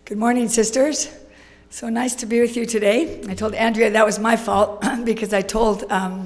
Good morning, sisters. So nice to be with you today. I told Andrea that was my fault because I told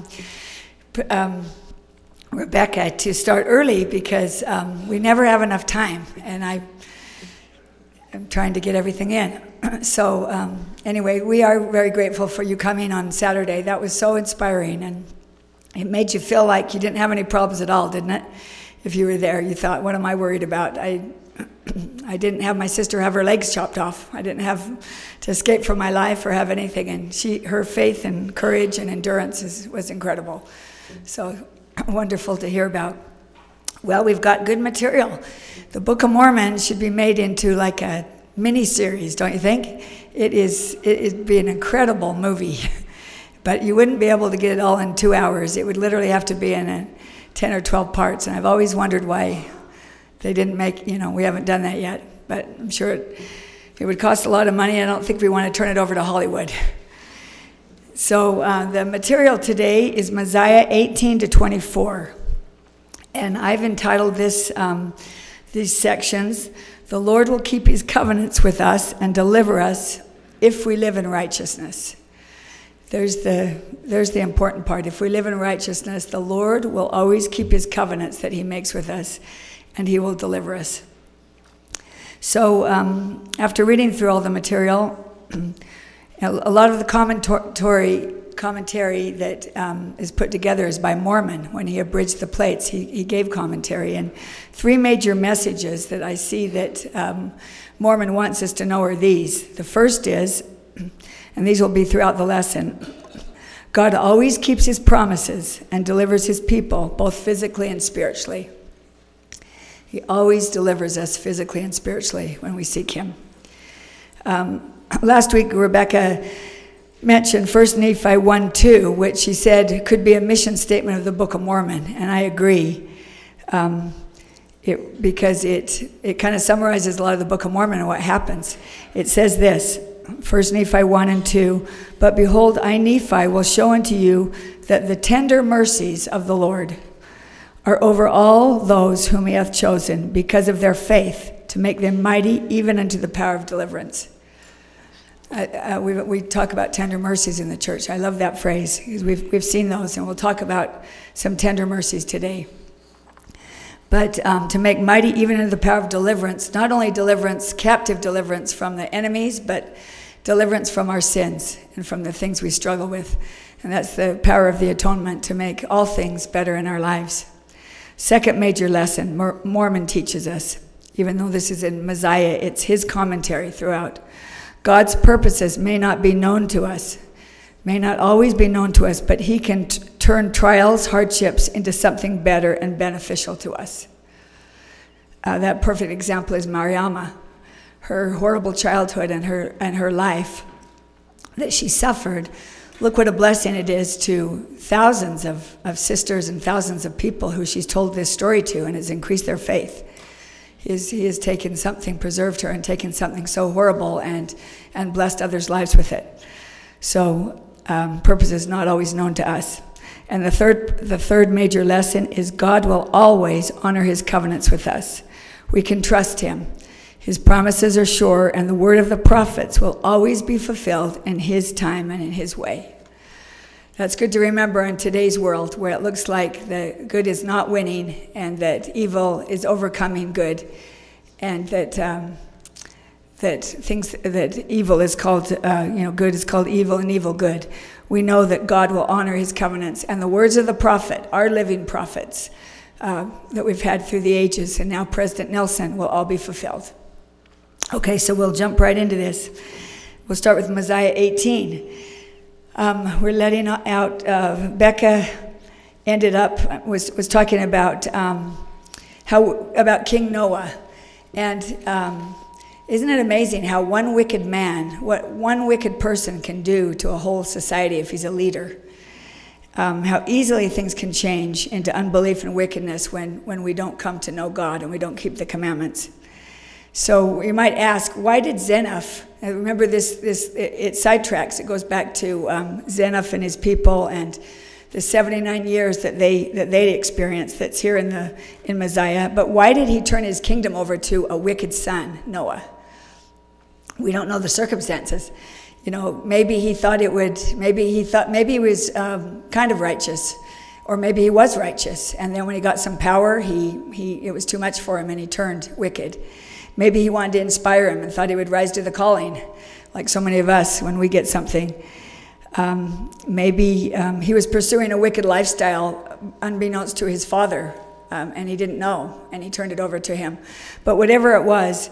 Rebecca to start early because we never have enough time, and I am trying to get everything in. So anyway, we are very grateful for you coming on Saturday. That was so inspiring, and it made you feel like you didn't have any problems at all, didn't it? If you were there, you thought, what am I worried about? I didn't have my sister have her legs chopped off. I didn't have to escape from my life or have anything. And her faith and courage and endurance was incredible. So wonderful to hear about. Well, we've got good material. The Book of Mormon should be made into like a mini-series, don't you think? It'd be an incredible movie. But you wouldn't be able to get it all in 2 hours. It would literally have to be in 10 or 12 parts. And I've always wondered why they didn't make, we haven't done that yet, but I'm sure it would cost a lot of money. I don't think we want to turn it over to Hollywood. So the material today is Mosiah 18 to 24. And I've entitled these sections, "The Lord will keep his covenants with us and deliver us if we live in righteousness." There's the important part. If we live in righteousness, the Lord will always keep his covenants that he makes with us, and he will deliver us. So after reading through all the material, a lot of the commentary that is put together is by Mormon. When he abridged the plates, he gave commentary. And three major messages that I see that Mormon wants us to know are these. The first is, and these will be throughout the lesson, God always keeps his promises and delivers his people, both physically and spiritually. He always delivers us physically and spiritually when we seek him. Last week, Rebecca mentioned 1 Nephi 1:2, which she said could be a mission statement of the Book of Mormon, and I agree, because it kind of summarizes a lot of the Book of Mormon and what happens. It says this, 1 Nephi 1 and 2, "But behold, I, Nephi, will show unto you that the tender mercies of the Lord are over all those whom he hath chosen, because of their faith, to make them mighty even unto the power of deliverance." We talk about tender mercies in the church. I love that phrase, because we've seen those, and we'll talk about some tender mercies today. But to make mighty even unto the power of deliverance, not only deliverance, captive deliverance from the enemies, but deliverance from our sins and from the things we struggle with. And that's the power of the atonement, to make all things better in our lives. Second major lesson Mormon teaches us, even though this is in Mosiah, it's his commentary throughout. God's purposes may not be known to us, may not always be known to us, but he can turn trials, hardships into something better and beneficial to us. That perfect example is Mariama, her horrible childhood and her life that she suffered. Look what a blessing it is to thousands of sisters and thousands of people who she's told this story to, and has increased their faith. He has taken something, preserved her, and taken something so horrible and blessed others' lives with it. So purpose is not always known to us. And the third major lesson is God will always honor his covenants with us. We can trust him. His promises are sure, and the word of the prophets will always be fulfilled in his time and in his way. That's good to remember in today's world, where it looks like the good is not winning and that evil is overcoming good, and that evil is called, good is called evil and evil good. We know that God will honor his covenants, and the words of the prophet, our living prophets, that we've had through the ages, and now President Nelson, will all be fulfilled. Okay, so we'll jump right into this. We'll start with Mosiah 18. We're letting out, Becca was talking about about King Noah. And isn't it amazing how one wicked man, what one wicked person can do to a whole society if he's a leader? How easily things can change into unbelief and wickedness when we don't come to know God and we don't keep the commandments. So you might ask, why did Zeniff, and remember this it sidetracks, it goes back to Zeniff and his people and the 79 years that they experienced, that's here in Mosiah. But why did he turn his kingdom over to a wicked son, Noah? We don't know the circumstances. Maybe he thought maybe he was kind of righteous, or maybe he was righteous, and then when he got some power, it was too much for him and he turned wicked. Maybe he wanted to inspire him and thought he would rise to the calling, like so many of us when we get something. Maybe he was pursuing a wicked lifestyle unbeknownst to his father, and he didn't know, and he turned it over to him. But whatever it was,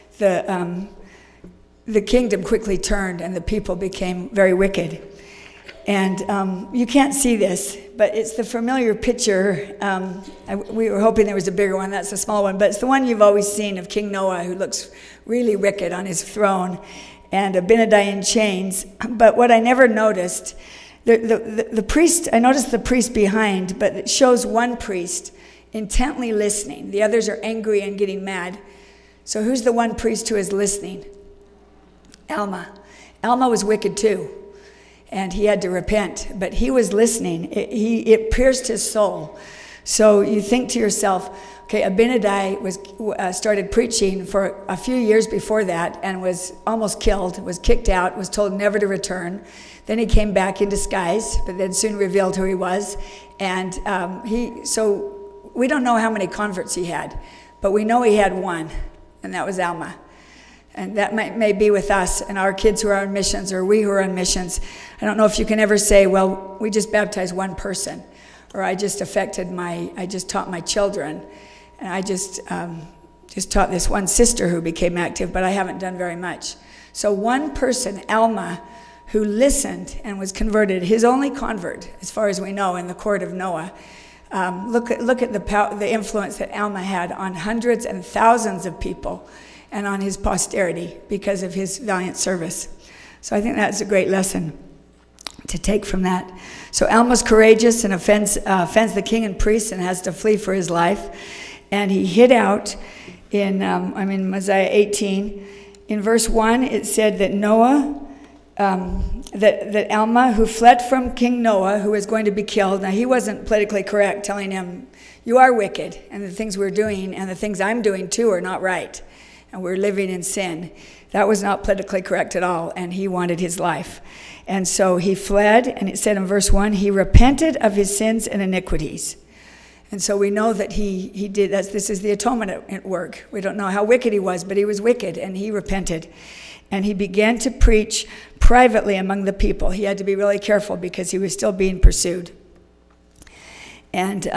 the kingdom quickly turned and the people became very wicked. And you can't see this, but it's the familiar picture. We were hoping there was a bigger one. That's a small one, but it's the one you've always seen of King Noah, who looks really wicked on his throne, and Abinadi in chains. But what I never noticed, the priest, I noticed the priest behind, but it shows one priest intently listening. The others are angry and getting mad. So who's the one priest who is listening? Alma. Alma was wicked too, and he had to repent, but he was listening. It pierced his soul. So you think to yourself, okay, Abinadi started preaching for a few years before that and was almost killed, was kicked out, was told never to return. Then he came back in disguise, but then soon revealed who he was. And so we don't know how many converts he had, but we know he had one, and that was Alma. And that may be with us and our kids who are on missions, or we who are on missions. I don't know if you can ever say, well, we just baptized one person, or I just taught my children, and I just taught this one sister who became active, but I haven't done very much. So one person, Alma, who listened and was converted, his only convert, as far as we know, in the court of Noah. Look at the influence that Alma had on hundreds and thousands of people, and on his posterity because of his valiant service. So I think that's a great lesson to take from that. So Alma's courageous and offends the king and priests and has to flee for his life. And he hid out in Mosiah 18. In verse 1, it said that that Alma, who fled from King Noah, who was going to be killed. Now, he wasn't politically correct, telling him, you are wicked, and the things we're doing and the things I'm doing too are not right. And we're living in sin. That was not politically correct at all, and he wanted his life. And so he fled, and it said in verse 1, he repented of his sins and iniquities. And so we know that he did, this is the atonement at work. We don't know how wicked he was, but he was wicked, and he repented. And he began to preach privately among the people. He had to be really careful because he was still being pursued. And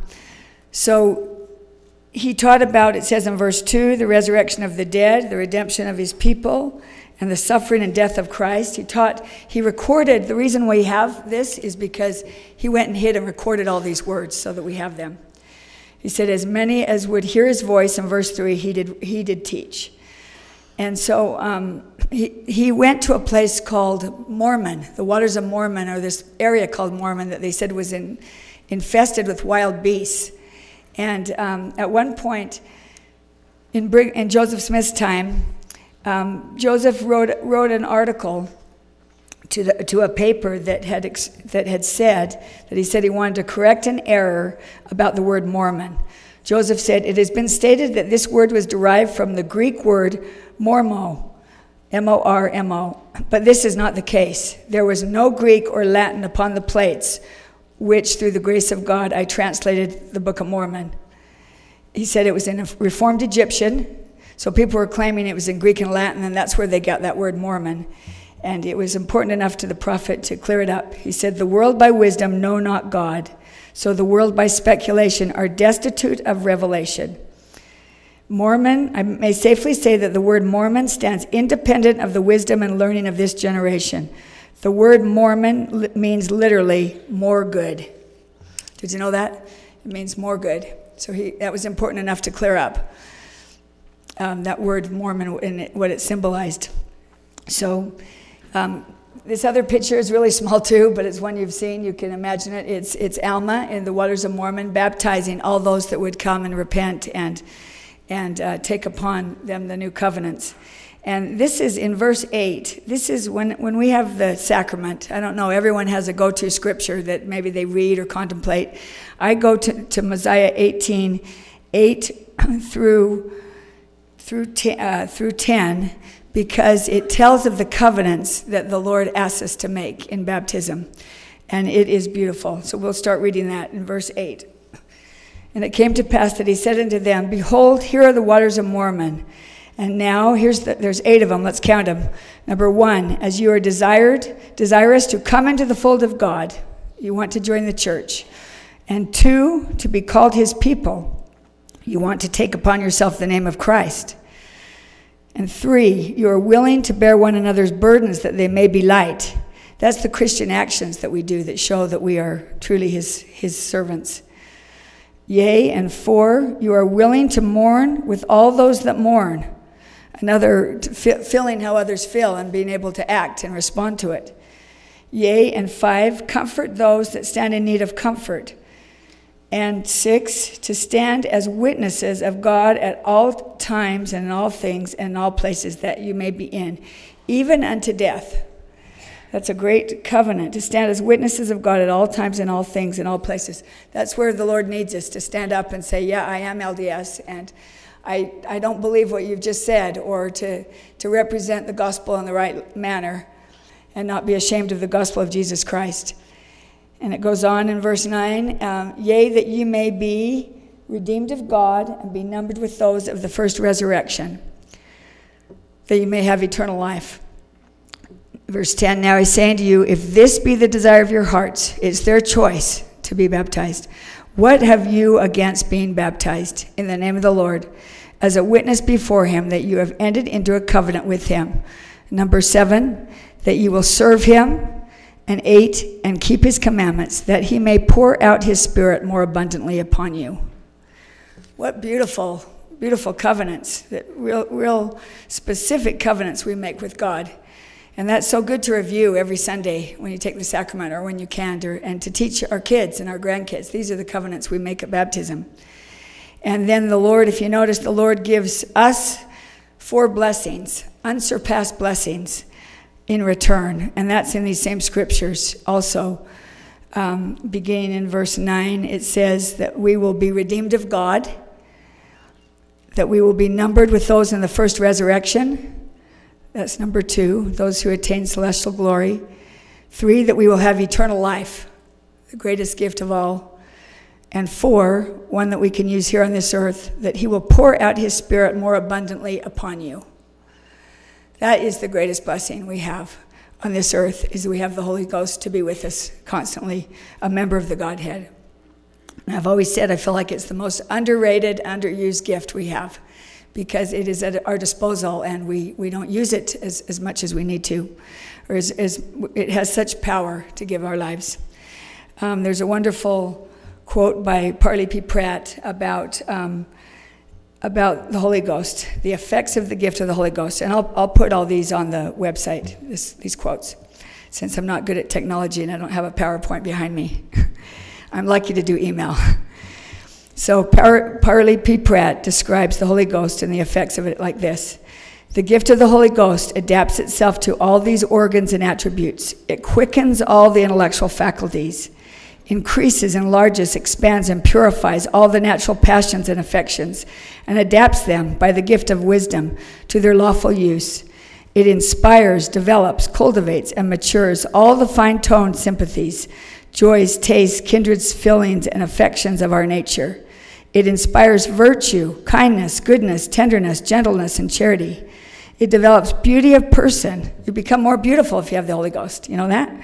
so he taught about, it says in verse 2, the resurrection of the dead, the redemption of his people, and the suffering and death of Christ. He recorded, the reason we have this is because he went and hid and recorded all these words so that we have them. He said, as many as would hear his voice, in verse 3, he did teach. And so he went to a place called Mormon, the waters of Mormon, or this area called Mormon that they said was infested with wild beasts. And at one point in Joseph Smith's time, Joseph wrote an article to a paper that had said that he wanted to correct an error about the word Mormon. Joseph said, it has been stated that this word was derived from the Greek word mormo, M-O-R-M-O, but this is not the case. There was no Greek or Latin upon the plates, which through the grace of God I translated the Book of Mormon. He said it was in a Reformed Egyptian, so people were claiming it was in Greek and Latin, and that's where they got that word Mormon. And it was important enough to the prophet to clear it up. He said, the world by wisdom know not God, so the world by speculation are destitute of revelation. Mormon, I may safely say that the word Mormon stands independent of the wisdom and learning of this generation. The word Mormon means literally more good. Did you know that? It means more good. So that was important enough to clear up that word Mormon and what it symbolized. So this other picture is really small too, but it's one you've seen. You can imagine it. It's Alma in the waters of Mormon, baptizing all those that would come and repent and take upon them the new covenants. And this is in verse 8. This is when we have the sacrament. I don't know, everyone has a go-to scripture that maybe they read or contemplate. I go to Mosiah 18, 8 through 10, because it tells of the covenants that the Lord asks us to make in baptism. And it is beautiful. So we'll start reading that in verse 8. And it came to pass that he said unto them, Behold, here are the waters of Mormon. And now, there's 8 of them. Let's count them. Number 1, as you are desirous to come into the fold of God, you want to join the church. And 2, to be called his people, you want to take upon yourself the name of Christ. And 3, you are willing to bear one another's burdens that they may be light. That's the Christian actions that we do that show that we are truly his servants. Yea, and 4, you are willing to mourn with all those that mourn. Another, feeling how others feel and being able to act and respond to it. Yea, and 5, comfort those that stand in need of comfort. And 6, to stand as witnesses of God at all times and in all things and in all places that you may be in, even unto death. That's a great covenant, to stand as witnesses of God at all times and all things and all places. That's where the Lord needs us, to stand up and say, yeah, I am LDS, and I don't believe what you've just said, or to represent the gospel in the right manner and not be ashamed of the gospel of Jesus Christ. And it goes on in verse 9, yea, that ye may be redeemed of God and be numbered with those of the first resurrection, that you may have eternal life. Verse 10, now he's saying to you, if this be the desire of your hearts, it's their choice to be baptized. What have you against being baptized in the name of the Lord as a witness before him that you have entered into a covenant with him? Number 7, that you will serve him. And 8, and keep his commandments, that he may pour out his Spirit more abundantly upon you. What beautiful, beautiful covenants, that real specific covenants we make with God. And that's so good to review every Sunday when you take the sacrament or when you can, and to teach our kids and our grandkids. These are the covenants we make at baptism. And then the Lord, if you notice, the Lord gives us 4 blessings, unsurpassed blessings, in return, and that's in these same scriptures also. Beginning in verse 9, it says that we will be redeemed of God, that we will be numbered with those in the first resurrection. That's number 2, those who attain celestial glory. 3, that we will have eternal life, the greatest gift of all. And 4, one that we can use here on this earth, that he will pour out his Spirit more abundantly upon you. That is the greatest blessing we have on this earth, is we have the Holy Ghost to be with us constantly, a member of the Godhead. And I've always said I feel like it's the most underrated, underused gift we have, because it is at our disposal and we don't use it as much as we need to, or as it has such power to give our lives. There's a wonderful quote by Parley P. Pratt about the Holy Ghost, the effects of the gift of the Holy Ghost. And I'll put all these on the website, these quotes, since I'm not good at technology and I don't have a PowerPoint behind me. I'm lucky to do email. So Parley P. Pratt describes the Holy Ghost and the effects of it like this. The gift of the Holy Ghost adapts itself to all these organs and attributes. It quickens all the intellectual faculties, increases, enlarges, expands, and purifies all the natural passions and affections, and adapts them by the gift of wisdom to their lawful use. It inspires, develops, cultivates, and matures all the fine-toned sympathies, joys, tastes, kindreds, feelings, and affections of our nature. It inspires virtue, kindness, goodness, tenderness, gentleness, and charity. It develops beauty of person. You become more beautiful if you have the Holy Ghost. You know that?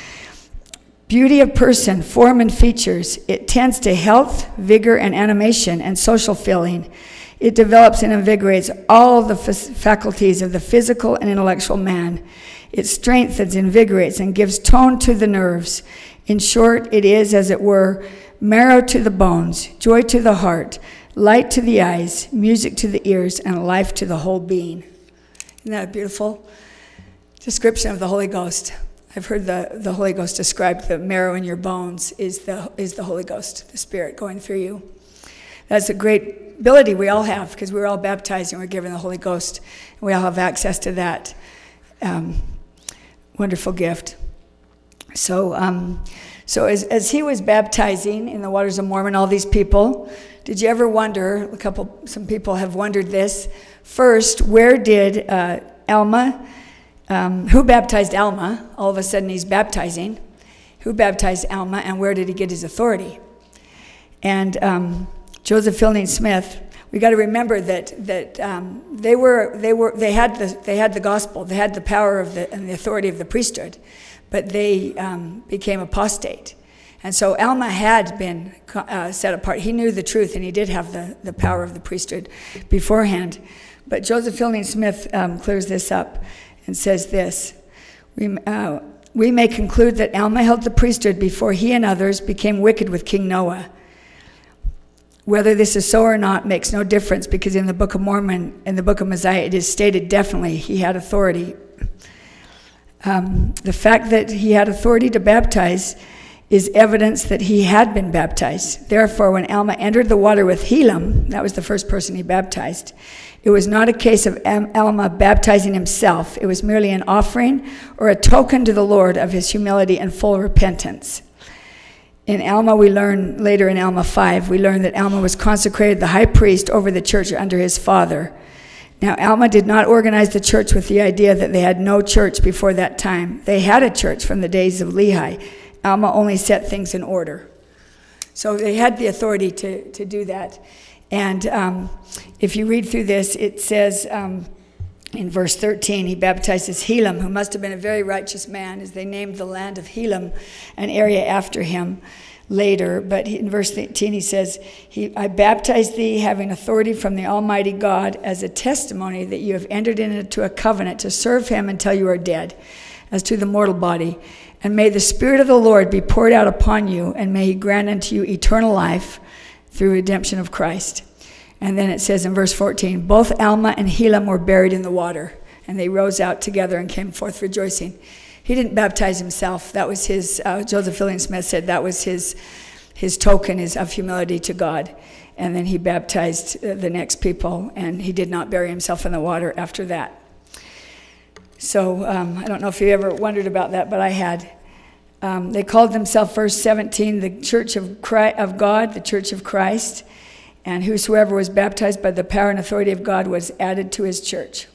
Beauty of person, form, and features. It tends to health, vigor, and animation, and social feeling. It develops and invigorates all the faculties of the physical and intellectual man. It strengthens, invigorates, and gives tone to the nerves. In short, it is, as it were, marrow to the bones, joy to the heart, light to the eyes, music to the ears, and life to the whole being. Isn't that a beautiful description of the Holy Ghost? I've heard the Holy Ghost described, the marrow in your bones is the Holy Ghost, the Spirit going through you. That's a great ability we all have, because we're all baptized and we're given the Holy Ghost. And we all have access to that wonderful gift. So as he was baptizing in the waters of Mormon, all these people, did you ever wonder, some people have wondered this, first, where did Alma. Who baptized Alma? All of a sudden he's baptizing. Who baptized Alma, and where did he get his authority? And Joseph Fielding Smith. We got to remember that they had the gospel, they had the power and the authority of the priesthood, but they became apostate. And so Alma had been set apart. He knew the truth, and he did have the power of the priesthood beforehand. But Joseph Fielding Smith clears this up and says this: we may conclude that Alma held the priesthood before he and others became wicked with King Noah. Whether this is so or not makes no difference, because in the Book of Mormon and the Book of Mosiah, it is stated definitely he had authority. The fact that he had authority to baptize is evidence that he had been baptized. Therefore, when Alma entered the water with Helam, that was the first person he baptized, it was not a case of Alma baptizing himself. It was merely an offering or a token to the Lord of his humility and full repentance. In Alma, we learn, later in Alma 5, we learn that Alma was consecrated the high priest over the church under his father. Now, Alma did not organize the church with the idea that they had no church before that time. They had a church from the days of Lehi. Alma only set things in order. So they had the authority to do that. And if you read through this, it says in verse 13, he baptizes Helam, who must have been a very righteous man, as they named the land of Helam, an area after him later. But in verse 13 he says, I baptize thee, having authority from the Almighty God, as a testimony that you have entered into a covenant to serve him until you are dead, as to the mortal body. And may the Spirit of the Lord be poured out upon you, and may he grant unto you eternal life through redemption of Christ. And then it says in verse 14, both Alma and Helam were buried in the water, and they rose out together and came forth rejoicing. He didn't baptize himself. That was his, Joseph Fielding Smith said that was his token of humility to God. And then he baptized the next people, and he did not bury himself in the water after that. So I don't know if you ever wondered about that, but I had. They called themselves, verse 17, the Church of God, the Church of Christ. And whosoever was baptized by the power and authority of God was added to his church.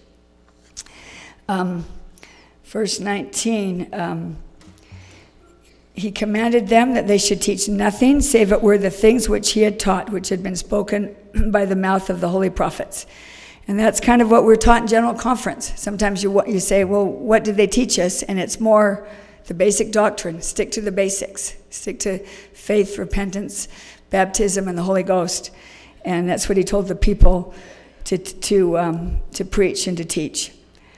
Verse 19, he commanded them that they should teach nothing, save it were the things which he had taught, which had been spoken by the mouth of the holy prophets. And that's kind of what we're taught in General Conference. Sometimes you say, well, what did they teach us? And it's more the basic doctrine. Stick to the basics. Stick to faith, repentance, baptism, and the Holy Ghost. And that's what he told the people to preach and to teach.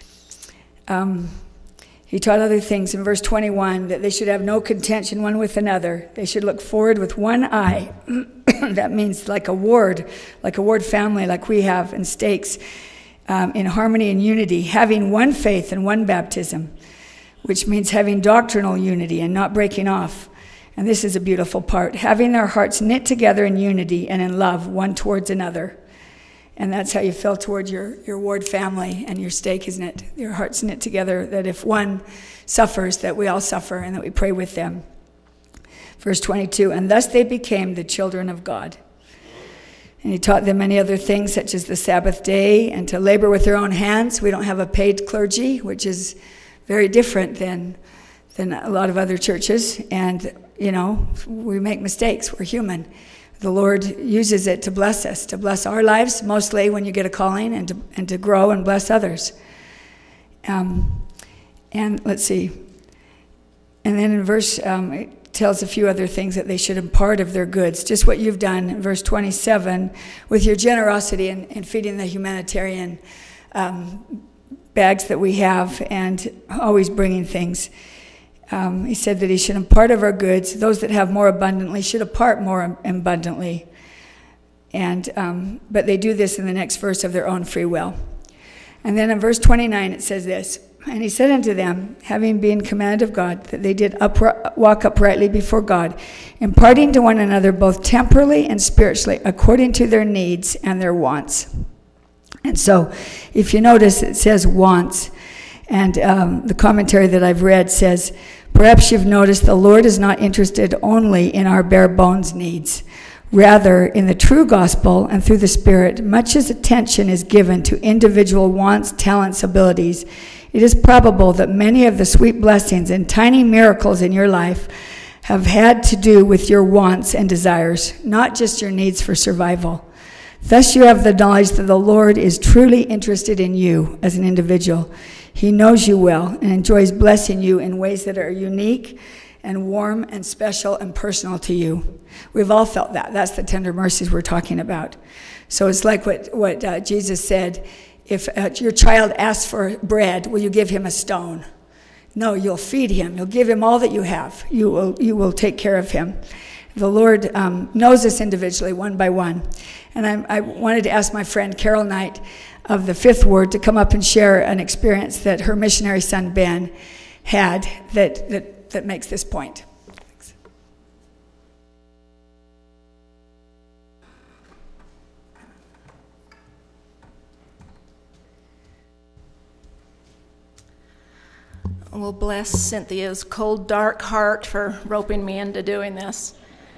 He taught other things in verse 21, that they should have no contention one with another. They should look forward with one eye. That means like a ward family like we have in Stakes, in harmony and unity, having one faith and one baptism, which means having doctrinal unity and not breaking off. And this is a beautiful part, having their hearts knit together in unity and in love one towards another. And that's how you feel toward your ward family and your stake, isn't it? Your hearts knit together, that if one suffers, that we all suffer and that we pray with them. Verse 22, and thus they became the children of God. And he taught them many other things, such as the Sabbath day and to labor with their own hands. We don't have a paid clergy, which is very different than a lot of other churches. And, we make mistakes. We're human. The Lord uses it to bless us, to bless our lives, mostly when you get a calling, and to grow and bless others. And let's see. And then in verse, it tells a few other things that they should impart of their goods, just what you've done in verse 27 with your generosity in feeding the humanitarian bags that we have, and always bringing things. He said that he should impart of our goods. Those that have more abundantly should impart more abundantly. And but they do this in the next verse of their own free will. And then in verse 29 it says this, and he said unto them, having been commanded of God, that they did walk uprightly before God, imparting to one another both temporally and spiritually, according to their needs and their wants. And so, if you notice, it says wants. And the commentary that I've read says, perhaps you've noticed the Lord is not interested only in our bare bones needs. Rather, in the true gospel and through the Spirit, much as attention is given to individual wants, talents, abilities, it is probable that many of the sweet blessings and tiny miracles in your life have had to do with your wants and desires, not just your needs for survival. Thus you have the knowledge that the Lord is truly interested in you as an individual. He knows you well and enjoys blessing you in ways that are unique and warm and special and personal to you. We've all felt that. That's the tender mercies we're talking about. So it's like what Jesus said, if your child asks for bread, will you give him a stone? No, you'll feed him. You'll give him all that you have. You will take care of him. The Lord knows us individually, one by one. And I wanted to ask my friend Carol Knight of the Fifth Word to come up and share an experience that her missionary son Ben had that makes this point. Thanks. Well, bless Cynthia's cold, dark heart for roping me into doing this.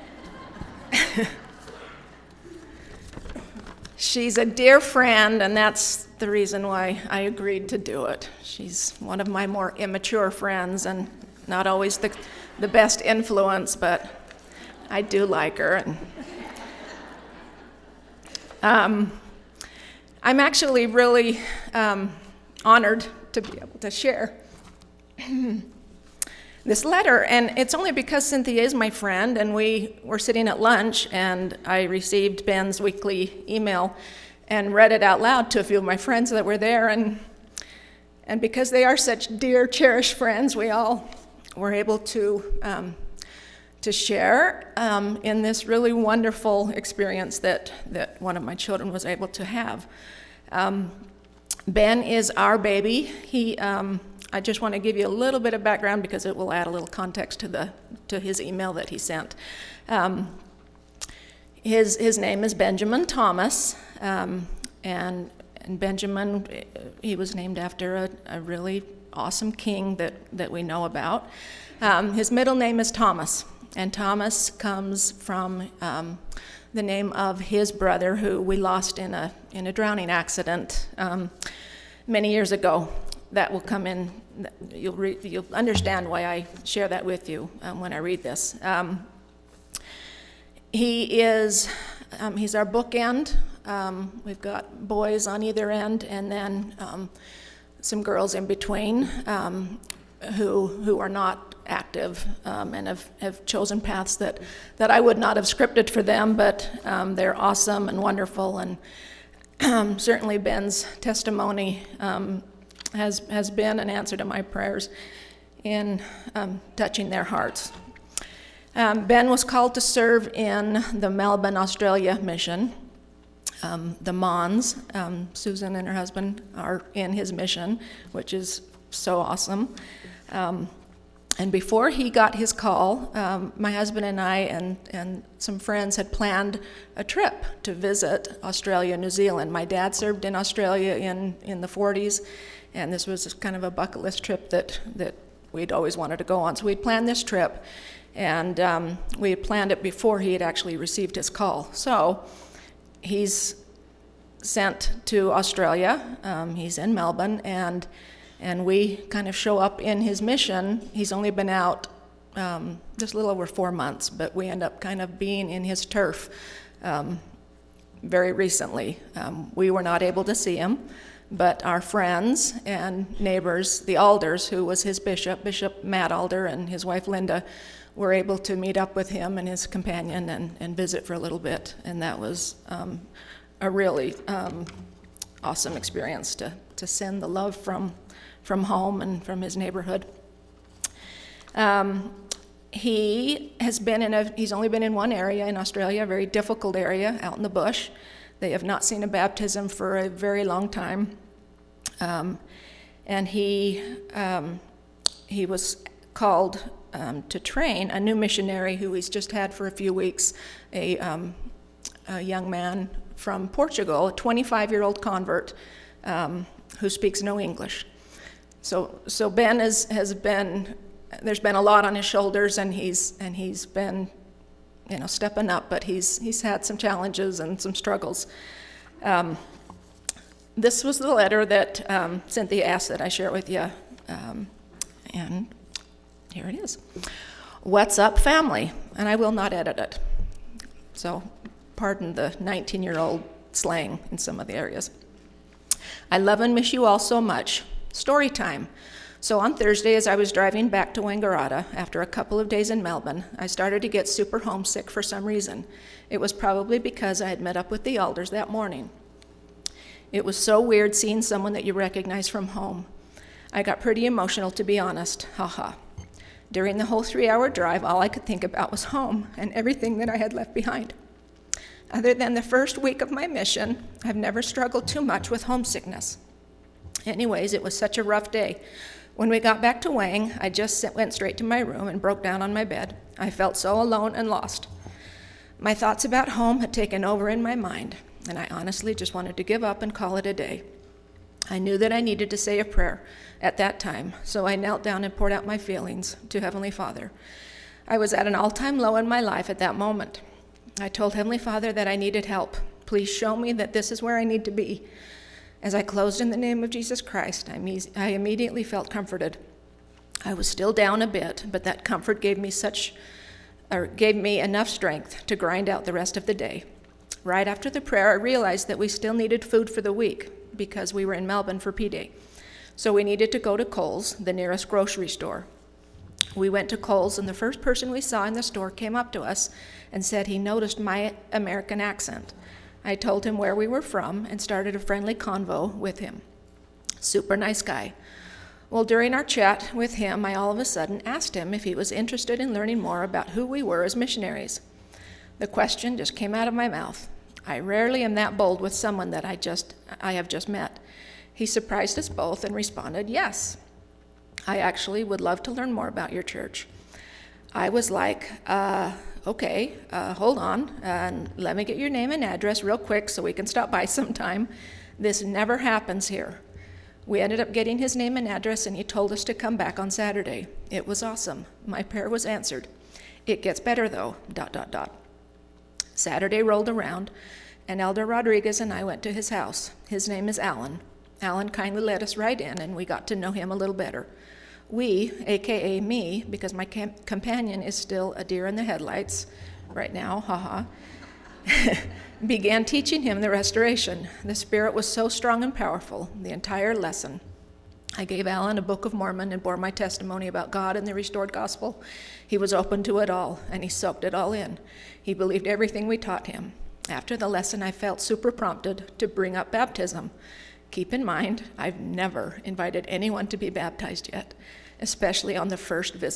She's a dear friend, and that's the reason why I agreed to do it. She's one of my more immature friends and not always the best influence, but I do like her. And, I'm actually really honored to be able to share this letter, and it's only because Cynthia is my friend, and we were sitting at lunch, and I received Ben's weekly email and read it out loud to a few of my friends that were there, and because they are such dear, cherished friends, we all were able to share in this really wonderful experience that one of my children was able to have. Ben is our baby. I just want to give you a little bit of background because it will add a little context to his email that he sent. His name is Benjamin Thomas, and Benjamin, he was named after a really awesome king that we know about. His middle name is Thomas, and Thomas comes from the name of his brother who we lost in a drowning accident many years ago. That will come in. You'll understand why I share that with you when I read this. He's our bookend. We've got boys on either end, and then some girls in between who are not active and have chosen paths that I would not have scripted for them, but they're awesome and wonderful, and certainly Ben's testimony has been an answer to my prayers in touching their hearts. Ben was called to serve in the Melbourne, Australia mission. The Mons, Susan and her husband, are in his mission, which is so awesome. And before he got his call, my husband and I and some friends had planned a trip to visit Australia and New Zealand. My dad served in Australia in the 40s, and this was kind of a bucket list trip that we'd always wanted to go on. So we'd planned this trip, and we had planned it before he had actually received his call. So he's sent to Australia. He's in Melbourne, and we kind of show up in his mission. He's only been out just a little over 4 months, but we end up kind of being in his turf very recently. We were not able to see him, but our friends and neighbors, the Alders, who was his Bishop Matt Alder, and his wife Linda, were able to meet up with him and his companion and visit for a little bit, and that was a really awesome experience to send the love from home and from his neighborhood. He's only been in one area in Australia, a very difficult area out in the bush. They have not seen a baptism for a very long time. And he was called to train a new missionary who he's just had for a few weeks, a young man from Portugal, a 25-year-old convert who speaks no English. So Ben has been, there's been a lot on his shoulders, and he's been stepping up, but he's had some challenges and some struggles. This was the letter that Cynthia asked that I share with you, and here it is. What's up, family? And I will not edit it. So pardon the 19-year-old slang in some of the areas. I love and miss you all so much. Story time. So on Thursday, as I was driving back to Wangaratta, after a couple of days in Melbourne, I started to get super homesick for some reason. It was probably because I had met up with the elders that morning. It was so weird seeing someone that you recognize from home. I got pretty emotional, to be honest. Haha. During the whole 3-hour drive, all I could think about was home and everything that I had left behind. Other than the first week of my mission, I've never struggled too much with homesickness. Anyways, it was such a rough day. When we got back to Wang, I just went straight to my room and broke down on my bed. I felt so alone and lost. My thoughts about home had taken over in my mind, and I honestly just wanted to give up and call it a day. I knew that I needed to say a prayer at that time, so I knelt down and poured out my feelings to Heavenly Father. I was at an all-time low in my life at that moment. I told Heavenly Father that I needed help. Please show me that this is where I need to be. As I closed in the name of Jesus Christ, I immediately felt comforted. I was still down a bit, but that comfort gave me enough strength to grind out the rest of the day. Right after the prayer, I realized that we still needed food for the week because we were in Melbourne for P-Day. So we needed to go to Coles, the nearest grocery store. We went to Coles, and the first person we saw in the store came up to us and said he noticed my American accent. I told him where we were from and started a friendly convo with him. Super nice guy. Well, during our chat with him, I all of a sudden asked him if he was interested in learning more about who we were as missionaries. The question just came out of my mouth. I rarely am that bold with someone that I have just met. He surprised us both and responded, yes. I actually would love to learn more about your church. I was like, okay, hold on, and let me get your name and address real quick so we can stop by sometime. This never happens here. We ended up getting his name and address, and he told us to come back on Saturday. It was awesome. My prayer was answered. It gets better, though, ... Saturday rolled around, and Elder Rodriguez and I went to his house. His name is Alan. Alan kindly let us right in, and we got to know him a little better. We, a.k.a. me, because my companion is still a deer in the headlights right now, began teaching him the restoration. The Spirit was so strong and powerful, the entire lesson. I gave Alan a Book of Mormon and bore my testimony about God and the restored gospel. He was open to it all, and he soaked it all in. He believed everything we taught him. After the lesson, I felt super prompted to bring up baptism. Keep in mind, I've never invited anyone to be baptized yet, especially on the first visit! !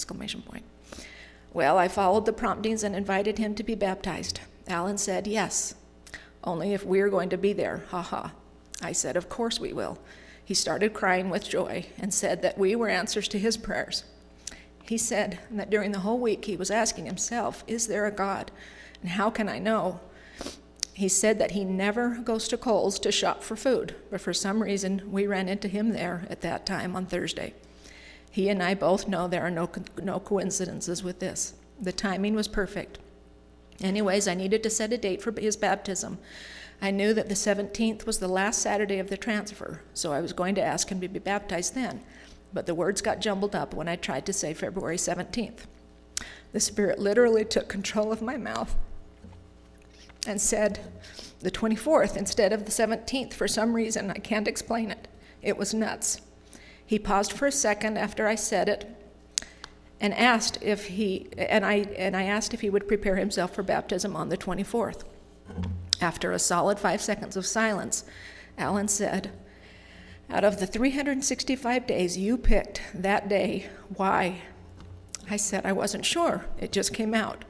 Well, I followed the promptings and invited him to be baptized. Alan said yes, only if we're going to be there, I said, of course we will. He started crying with joy and said that we were answers to his prayers. He said that during the whole week he was asking himself, is there a God? And how can I know? He said that he never goes to Coles to shop for food, but for some reason we ran into him there at that time on Thursday. He and I both know there are no coincidences with this. The timing was perfect. Anyways, I needed to set a date for his baptism. I knew that the 17th was the last Saturday of the transfer, so I was going to ask him to be baptized then, but the words got jumbled up when I tried to say February 17th. The Spirit literally took control of my mouth and said the 24th instead of the 17th for some reason. I can't explain it. It was nuts. He paused for a second after I said it and asked if I asked if he would prepare himself for baptism on the 24th. After a solid 5 seconds of silence, Alan said, out of the 365 days you picked that day, why? I said I wasn't sure. It just came out.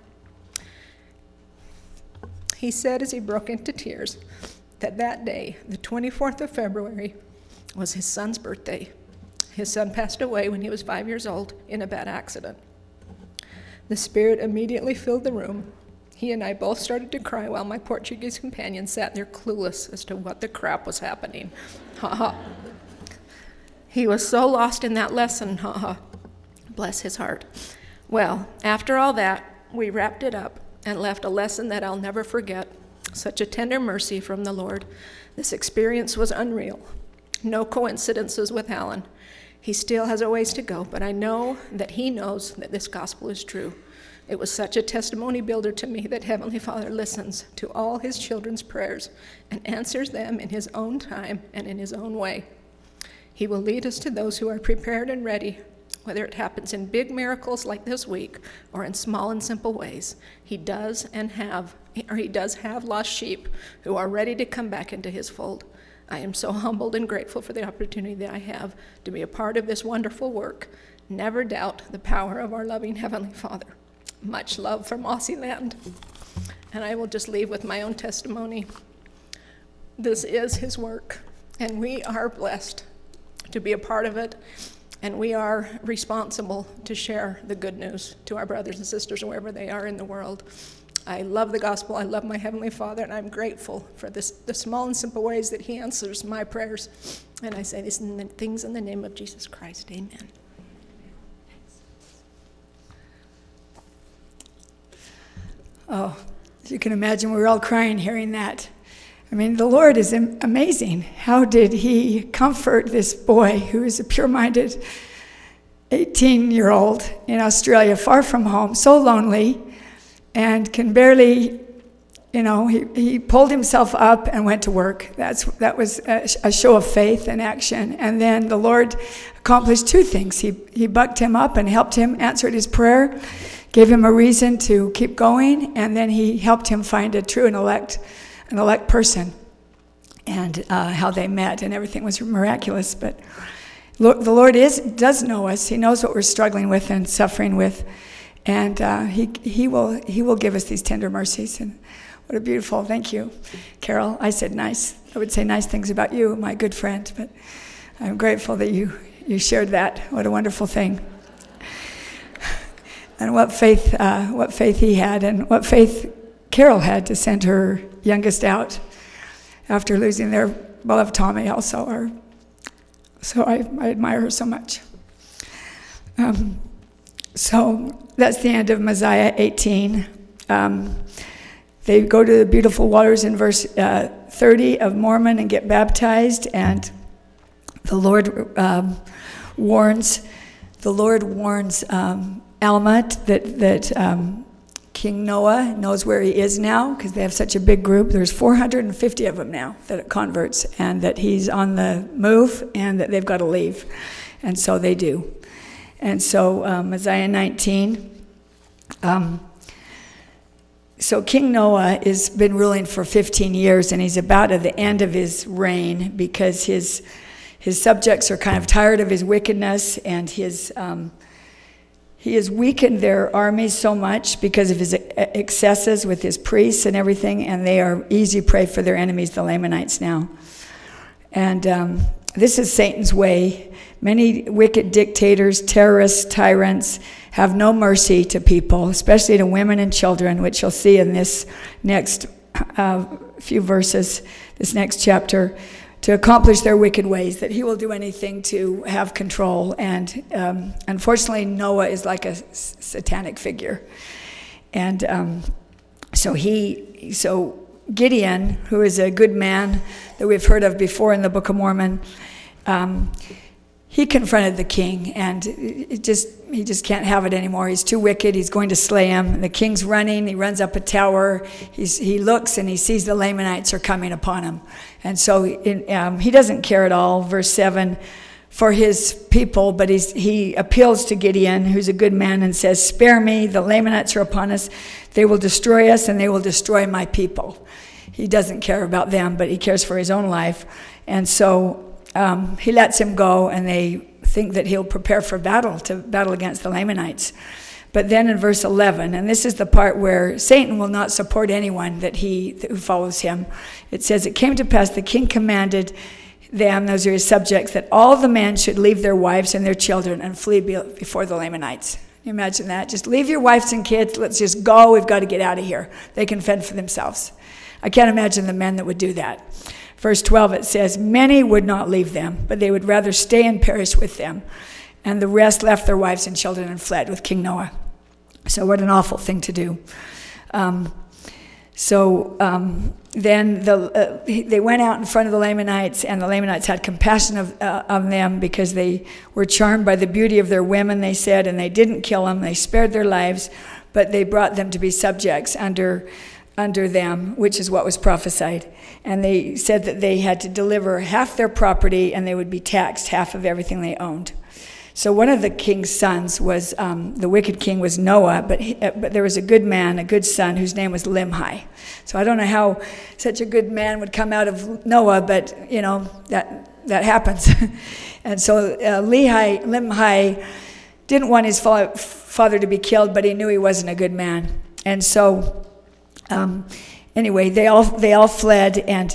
He said as he broke into tears that day, the 24th of February, was his son's birthday. His son passed away when he was 5 years old in a bad accident. The Spirit immediately filled the room. He and I both started to cry while my Portuguese companion sat there clueless as to what the crap was happening. He was so lost in that lesson, Bless his heart. Well, after all that, we wrapped it up and left a lesson that I'll never forget. Such a tender mercy from the Lord. This experience was unreal. No coincidences with Alan. He still has a ways to go, but I know that he knows that this gospel is true. It was such a testimony builder to me that Heavenly Father listens to all his children's prayers and answers them in his own time and in his own way. He will lead us to those who are prepared and ready, whether it happens in big miracles like this week or in small and simple ways. He does have lost sheep who are ready to come back into his fold. I am so humbled and grateful for the opportunity that I have to be a part of this wonderful work. Never doubt the power of our loving Heavenly Father. Much love from Aussie land. And I will just leave with my own testimony. This is his work, and we are blessed to be a part of it, and we are responsible to share the good news to our brothers and sisters wherever they are in the world. I love the gospel. I love my Heavenly Father, and I'm grateful for the small and simple ways that he answers my prayers. And I say these things in the name of Jesus Christ. Amen. Oh, as you can imagine, we were all crying hearing that. I mean, the Lord is amazing. How did he comfort this boy who is a pure-minded 18-year-old in Australia, far from home, so lonely, and can barely, he pulled himself up and went to work. That was a show of faith and action. And then the Lord accomplished two things. He bucked him up and helped him, answered his prayer, gave him a reason to keep going, and then he helped him find a true and elect person, and how they met, and everything was miraculous. But the Lord does know us. He knows what we're struggling with and suffering with, and he will give us these tender mercies. And what a beautiful, thank you, Carol. I would say nice things about you, my good friend, but I'm grateful that you shared that. What a wonderful thing. And what faith he had, and what faith Carol had to send her youngest out after losing their beloved Tommy also. So I admire her so much. So that's the end of Mosiah 18. They go to the beautiful waters in verse 30 of Mormon and get baptized, and the Lord warns Alma that King Noah knows where he is now, because they have such a big group. There's 450 of them now that are converts, and that he's on the move, and that they've got to leave. And so they do. And so Mosiah 19. So King Noah has been ruling for 15 years, and he's about at the end of his reign, because his subjects are kind of tired of his wickedness, and he has weakened their armies so much because of his excesses with his priests and everything, and they are easy prey for their enemies, the Lamanites, now. And this is Satan's way. Many wicked dictators, terrorists, tyrants have no mercy to people, especially to women and children, which you'll see in this next few verses, this next chapter, to accomplish their wicked ways, that he will do anything to have control. And unfortunately, Noah is like a satanic figure. And so Gideon, who is a good man that we've heard of before in the Book of Mormon, he confronted the king, and he just can't have it anymore. He's too wicked. He's going to slay him. The king's running. He runs up a tower. He looks, and he sees the Lamanites are coming upon him. And so he doesn't care at all, verse 7, for his people, but he appeals to Gideon, who's a good man, and says, "Spare me, the Lamanites are upon us. They will destroy us, and they will destroy my people." He doesn't care about them, but he cares for his own life. And so he lets him go, and they think that he'll prepare for battle against the Lamanites. But then in verse 11, and this is the part where Satan will not support anyone who follows him. It says, "It came to pass, the king commanded them," those are his subjects, "that all the men should leave their wives and their children and flee before the Lamanites." Can you imagine that? Just leave your wives and kids. Let's just go. We've got to get out of here. They can fend for themselves. I can't imagine the men that would do that. Verse 12, it says, "Many would not leave them, but they would rather stay and perish with them. And the rest left their wives and children and fled with King Noah." So what an awful thing to do. Then they went out in front of the Lamanites, and the Lamanites had compassion of them because they were charmed by the beauty of their women, they said, and they didn't kill them. They spared their lives, but they brought them to be subjects under them, which is what was prophesied. And they said that they had to deliver half their property, and they would be taxed half of everything they owned. So one of the king's sons was, the wicked king was Noah, but there was a good man, a good son, whose name was Limhi. So I don't know how such a good man would come out of Noah, but, that happens. And so Limhi didn't want his father to be killed, but he knew he wasn't a good man. And so, anyway, they all fled, and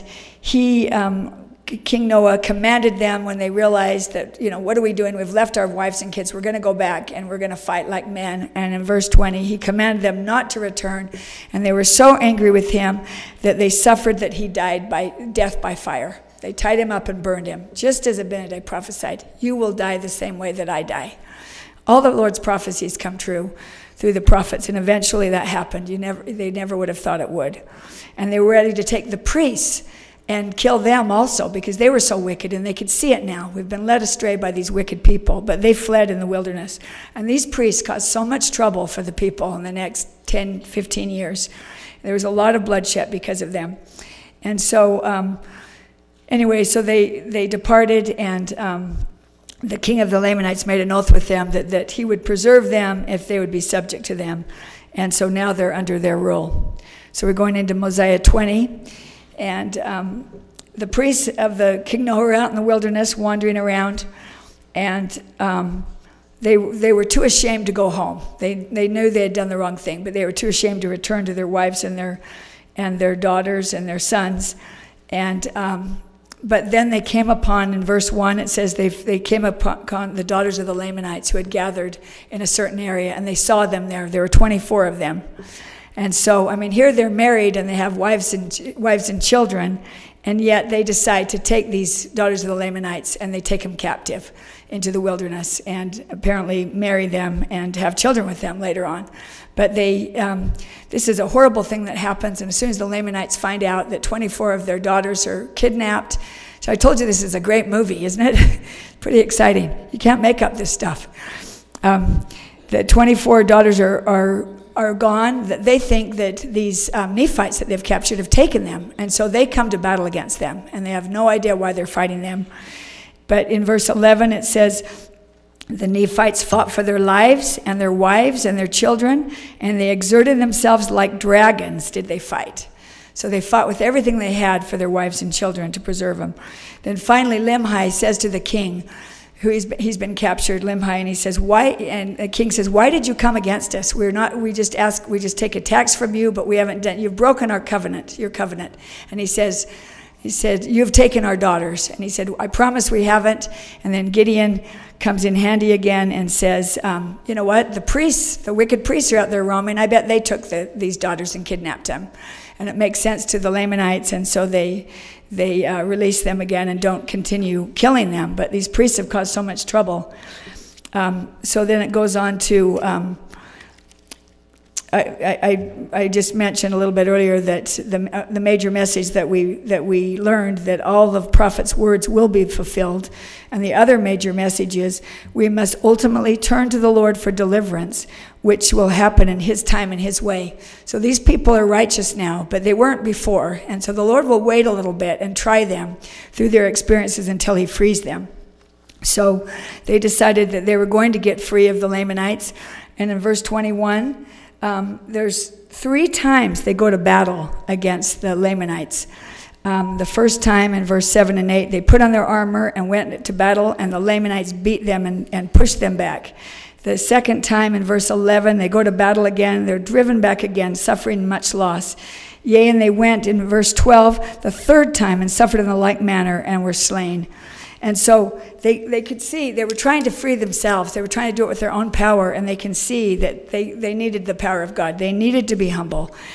King Noah commanded them when they realized that, what are we doing? We've left our wives and kids. We're going to go back and we're going to fight like men. And in verse 20, he commanded them not to return. And they were so angry with him that they suffered that he died by death by fire. They tied him up and burned him, just as Abinadi prophesied. You will die the same way that I die. All the Lord's prophecies come true through the prophets, and eventually that happened. They never would have thought it would. And they were ready to take the priests and kill them also, because they were so wicked, and they could see it now. We've been led astray by these wicked people, but they fled in the wilderness. And these priests caused so much trouble for the people in the next 10, 15 years. There was a lot of bloodshed because of them. And so, so they departed, and the king of the Lamanites made an oath with them that he would preserve them if they would be subject to them. And so now they're under their rule. So we're going into Mosiah 20. And the priests of the king Noah were out in the wilderness wandering around, and they were too ashamed to go home. They knew they had done the wrong thing, but they were too ashamed to return to their wives and their daughters and their sons. And but then they came upon, in verse 1, it says they came upon the daughters of the Lamanites who had gathered in a certain area, and they saw them there. There were 24 of them. And so, here they're married and they have wives and children, and yet they decide to take these daughters of the Lamanites and they take them captive into the wilderness and apparently marry them and have children with them later on. But this is a horrible thing that happens, and as soon as the Lamanites find out that 24 of their daughters are kidnapped, so I told you this is a great movie, isn't it? Pretty exciting. You can't make up this stuff. The 24 daughters are gone. That they think that these Nephites that they've captured have taken them, and so they come to battle against them, and they have no idea why they're fighting them. But in verse 11 it says, the Nephites fought for their lives and their wives and their children, and they exerted themselves like dragons did they fight. So they fought with everything they had for their wives and children to preserve them. Then finally Limhi says to the king, he's been captured, Limhi, and he says, "Why?" And the king says, "Why did you come against us? We just take a tax from you, but we haven't done. You've broken our covenant, your covenant." And he said, "You've taken our daughters." And he said, "I promise we haven't." And then Gideon comes in handy again and says, "You know what? The wicked priests are out there roaming. I bet they took these daughters and kidnapped them." And it makes sense to the Lamanites, and so they release them again and don't continue killing them. But these priests have caused so much trouble. So then it goes on to, I just mentioned a little bit earlier that the major message that we learned, that all the prophets' words will be fulfilled. And the other major message is we must ultimately turn to the Lord for deliverance, which will happen in his time and his way. So these people are righteous now, but they weren't before. And so the Lord will wait a little bit and try them through their experiences until he frees them. So they decided that they were going to get free of the Lamanites. And in verse 21, there's 3 times they go to battle against the Lamanites. The first time in verse 7 and 8, they put on their armor and went to battle, and the Lamanites beat them and pushed them back. The second time in verse 11, they go to battle again. They're driven back again, suffering much loss. Yea, and they went in verse 12 the third time and suffered in the like manner and were slain. And so they could see they were trying to free themselves. They were trying to do it with their own power, and they can see that they needed the power of God. They needed to be humble.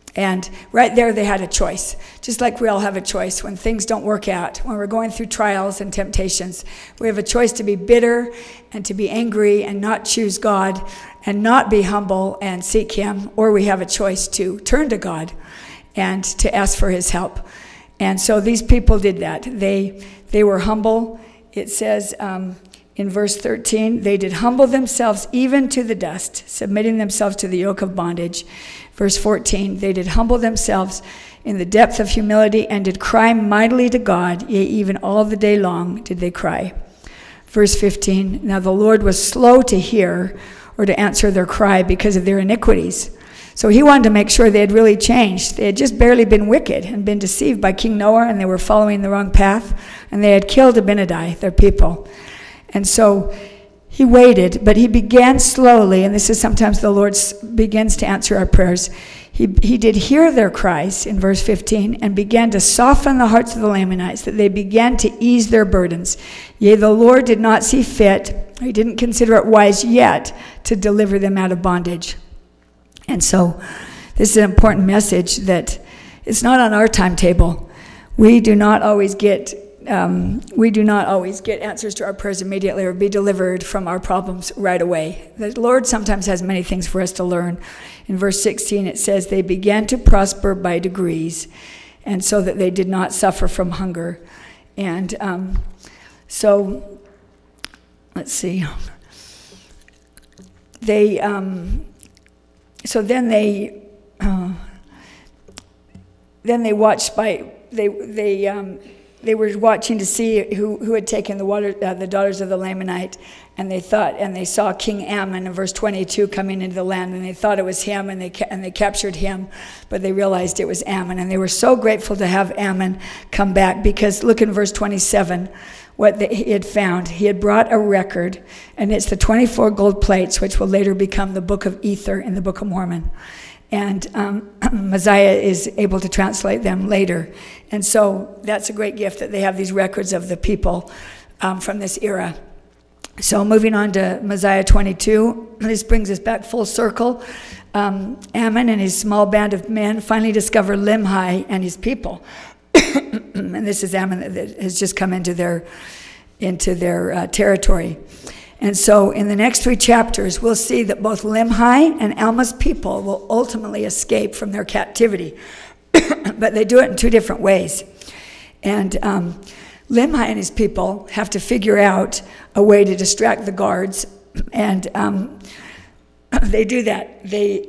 And right there they had a choice, just like we all have a choice when things don't work out, when we're going through trials and temptations. We have a choice to be bitter and to be angry and not choose God and not be humble and seek him, or we have a choice to turn to God and to ask for his help. And so these people did that. They were humble. It says in verse 13, they did humble themselves even to the dust, submitting themselves to the yoke of bondage. Verse 14, they did humble themselves in the depth of humility and did cry mightily to God, yea, even all the day long did they cry. Verse 15, now the Lord was slow to hear or to answer their cry because of their iniquities. So he wanted to make sure they had really changed. They had just barely been wicked and been deceived by King Noah, and they were following the wrong path, and they had killed Abinadi, their people. And so he waited, but he began slowly, and this is sometimes the Lord begins to answer our prayers. He did hear their cries in verse 15 and began to soften the hearts of the Lamanites, that they began to ease their burdens. Yea, the Lord did not see fit, he didn't consider it wise yet to deliver them out of bondage. And so this is an important message that it's not on our timetable. We do not always get answers to our prayers immediately or be delivered from our problems right away. The Lord sometimes has many things for us to learn. In verse 16 it says, they began to prosper by degrees, and so that they did not suffer from hunger. And so, let's see. So then they watched by they were watching to see who had taken the daughters of the Lamanite, and they saw King Ammon in verse 22 coming into the land, and they thought it was him, and they captured him, but they realized it was Ammon, and they were so grateful to have Ammon come back, because look in verse 27 what he had found. He had brought a record, and it's the 24 gold plates, which will later become the Book of Ether in the Book of Mormon. And Messiah is able to translate them later. And so that's a great gift that they have these records of the people from this era. So moving on to Messiah 22, this brings us back full circle. Ammon and his small band of men finally discover Limhi and his people. And this is Ammon that has just come into their territory. And so in the next 3 chapters, we'll see that both Limhi and Alma's people will ultimately escape from their captivity. But they do it in 2 different ways. And Limhi and his people have to figure out a way to distract the guards. And they do that.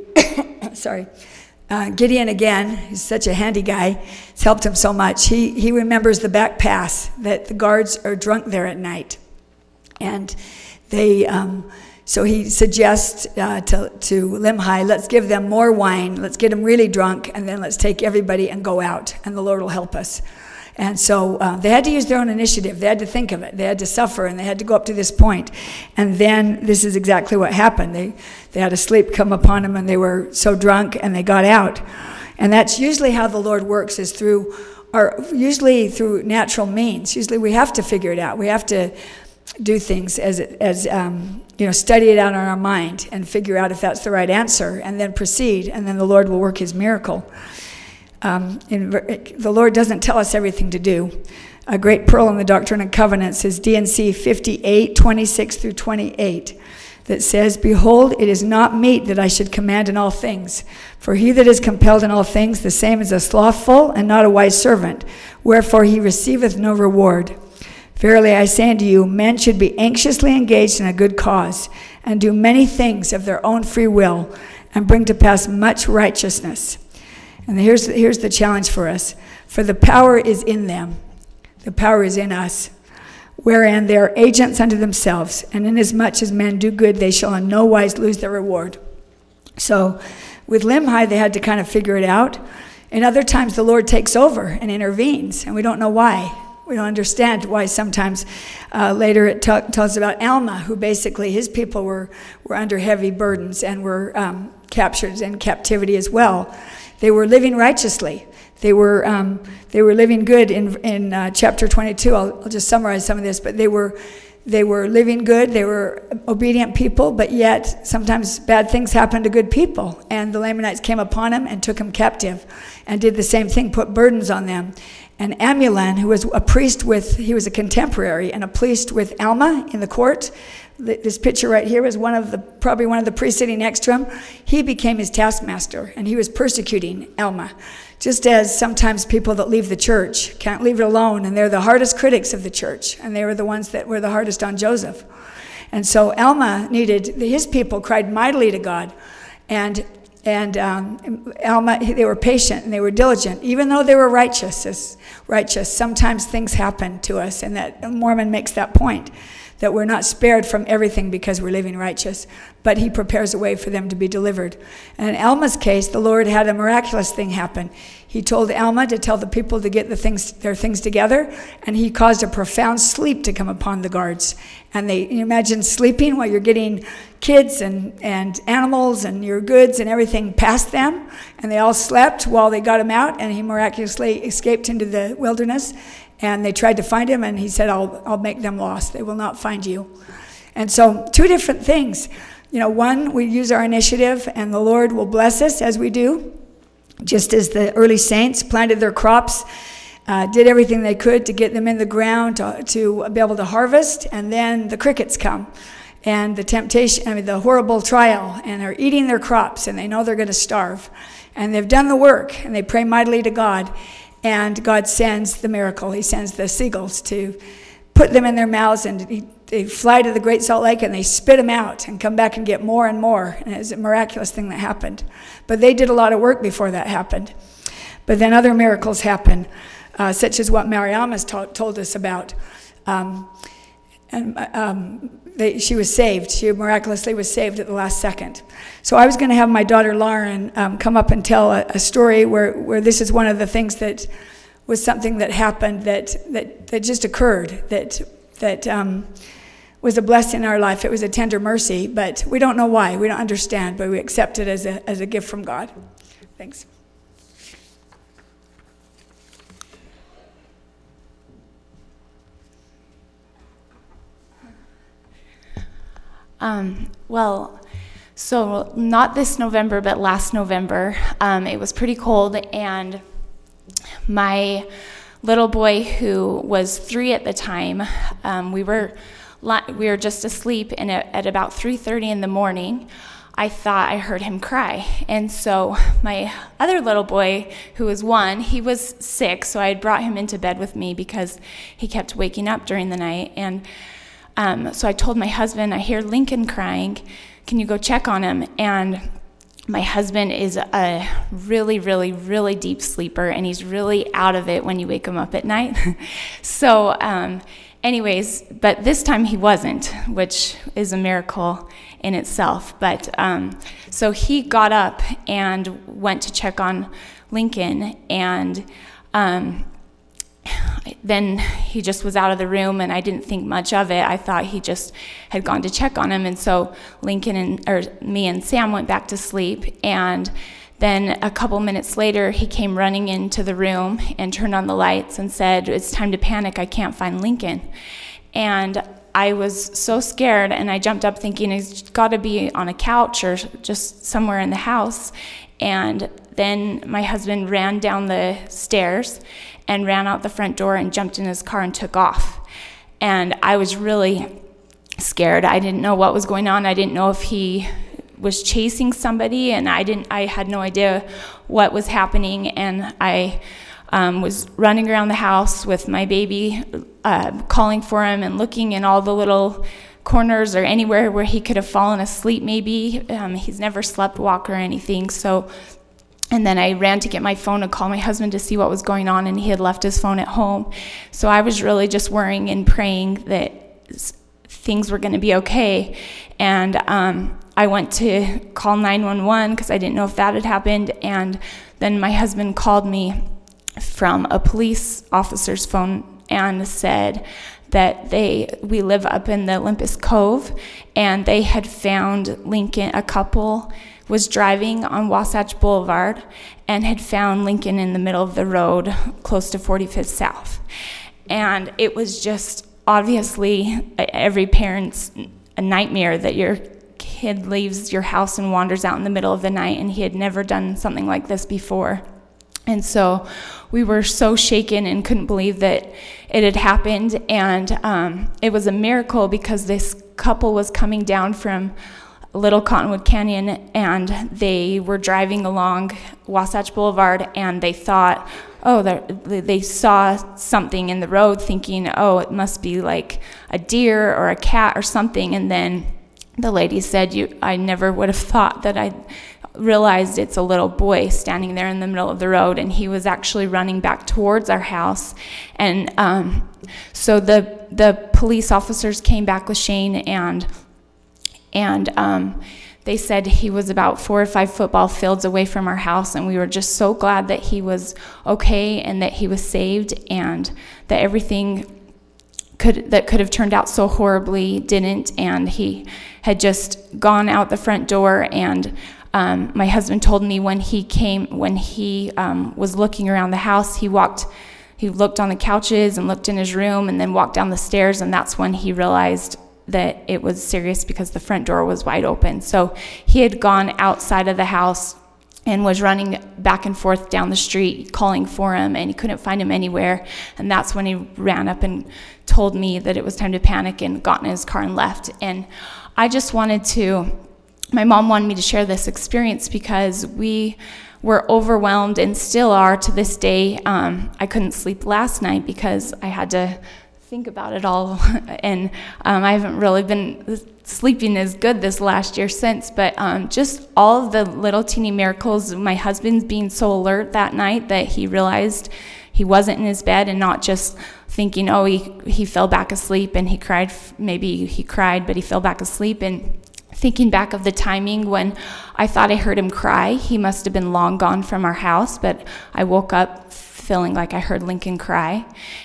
Gideon, again, he's such a handy guy. It's helped him so much. He remembers the back pass, that the guards are drunk there at night. And so he suggests to Limhi, let's give them more wine, let's get them really drunk, and then let's take everybody and go out, and the Lord will help us. And so they had to use their own initiative. They had to think of it. They had to suffer, and they had to go up to this point. And then this is exactly what happened. They had a sleep come upon them, and they were so drunk, and they got out. And that's usually how the Lord works, is usually through natural means. Usually we have to figure it out. We have to do things as study it out in our mind and figure out if that's the right answer, and then proceed, and then the Lord will work his miracle. The Lord doesn't tell us everything to do. A great pearl in the Doctrine and Covenants is D&C 58:26-28, that says, behold, it is not meet that I should command in all things. For he that is compelled in all things, the same is a slothful and not a wise servant. Wherefore he receiveth no reward. Verily I say unto you, men should be anxiously engaged in a good cause, and do many things of their own free will, and bring to pass much righteousness. And here's the challenge for us. For the power is in them. The power is in us, wherein they are agents unto themselves, and inasmuch as men do good, they shall in no wise lose their reward. So with Limhi, they had to kind of figure it out. And other times the Lord takes over and intervenes, and we don't know why. We don't understand why sometimes. Later it tells about Alma, who basically his people were under heavy burdens and were captured in captivity as well. They were living righteously. They were living good in chapter 22. I'll just summarize some of this, but they were They were living good, they were obedient people, but yet sometimes bad things happen to good people. And the Lamanites came upon him and took him captive and did the same thing, put burdens on them. And Amulon, who was a priest he was a contemporary and a priest with Alma in the court. This picture right here is probably one of the priests sitting next to him. He became his taskmaster, and he was persecuting Alma. Just as sometimes people that leave the church can't leave it alone, and they're the hardest critics of the church, and they were the ones that were the hardest on Joseph. And so Alma his people cried mightily to God, and Alma, they were patient and they were diligent, even though they were righteous. Sometimes things happen to us, and that Mormon makes that point, that we're not spared from everything because we're living righteous, but he prepares a way for them to be delivered. And in Alma's case, the Lord had a miraculous thing happen. He told Alma to tell the people to get their things together, and he caused a profound sleep to come upon the guards. And you imagine sleeping while you're getting kids and animals and your goods and everything past them, and they all slept while they got him out, and he miraculously escaped into the wilderness. And they tried to find him, and he said, I'll make them lost. They will not find you. And so 2 different things. One, we use our initiative, and the Lord will bless us as we do, just as the early saints planted their crops, did everything they could to get them in the ground to be able to harvest, and then the crickets come. And the horrible trial, and they're eating their crops, and they know they're going to starve. And they've done the work, and they pray mightily to God. And God sends the miracle. He sends the seagulls to put them in their mouths, and they fly to the Great Salt Lake, and they spit them out and come back and get more and more. And it was a miraculous thing that happened. But they did a lot of work before that happened. But then other miracles happen, such as what Mariamas told us about. She was saved. She miraculously was saved at the last second. So I was going to have my daughter Lauren come up and tell a story where this is one of the things that was something that happened that just occurred, that was a blessing in our life. It was a tender mercy, but we don't know why. We don't understand, but we accept it as a gift from God. Thanks. So not this November, but last November, it was pretty cold, and my little boy, who was 3 at the time, we were just asleep, and at about 3:30 in the morning, I thought I heard him cry. And so my other little boy, who was 1, he was sick, so I had brought him into bed with me because he kept waking up during the night. And so I told my husband, I hear Lincoln crying. Can you go check on him? And my husband is a really, really, really deep sleeper, and he's really out of it when you wake him up at night. So anyways, but this time he wasn't, which is a miracle in itself. But so he got up and went to check on Lincoln, and then he just was out of the room, and I didn't think much of it. I thought he just had gone to check on him. And so me and Sam went back to sleep, and then a couple minutes later, he came running into the room and turned on the lights and said, "It's time to panic. I can't find Lincoln." And I was so scared, and I jumped up thinking he's got to be on a couch or just somewhere in the house. And then my husband ran down the stairs and ran out the front door and jumped in his car and took off. And I was really scared. I didn't know what was going on. I didn't know if he was chasing somebody, and I had no idea what was happening. And I was running around the house with my baby, calling for him and looking in all the little corners or anywhere where he could have fallen asleep maybe. He's never slept walk or anything. And then I ran to get my phone to call my husband to see what was going on, and he had left his phone at home. So I was really just worrying and praying that things were going to be okay. And I went to call 911 because I didn't know if that had happened. And then my husband called me from a police officer's phone and said that we live up in the Olympus Cove, and they had found Lincoln. A couple was driving on Wasatch Boulevard and had found Lincoln in the middle of the road close to 45th South. And it was just obviously every parent's a nightmare that your kid leaves your house and wanders out in the middle of the night, and he had never done something like this before. And so we were so shaken and couldn't believe that it had happened. And it was a miracle because this couple was coming down from Little Cottonwood Canyon, and they were driving along Wasatch Boulevard, and they thought, they saw something in the road, thinking, it must be like a deer or a cat or something. And then the lady said, I never would have thought that I realized it's a little boy standing there in the middle of the road, and he was actually running back towards our house. And so the police officers came back with Shane, and they said he was about 4 or 5 football fields away from our house, and we were just so glad that he was okay and that he was saved, and that everything that could have turned out so horribly didn't. And he had just gone out the front door, and my husband told me when he was looking around the house, he looked on the couches and looked in his room and then walked down the stairs, and that's when he realized that it was serious because the front door was wide open. So he had gone outside of the house and was running back and forth down the street calling for him, and he couldn't find him anywhere. And that's when he ran up and told me that it was time to panic and got in his car and left. And I just my mom wanted me to share this experience because we were overwhelmed and still are to this day. I couldn't sleep last night because I had to think about it all, and I haven't really been sleeping as good this last year since, but just all of the little teeny miracles, my husband being so alert that night that he realized he wasn't in his bed, and not just thinking, he fell back asleep and he cried, maybe he cried, but he fell back asleep. And thinking back of the timing when I thought I heard him cry, he must have been long gone from our house, but I woke up feeling like I heard Lincoln cry.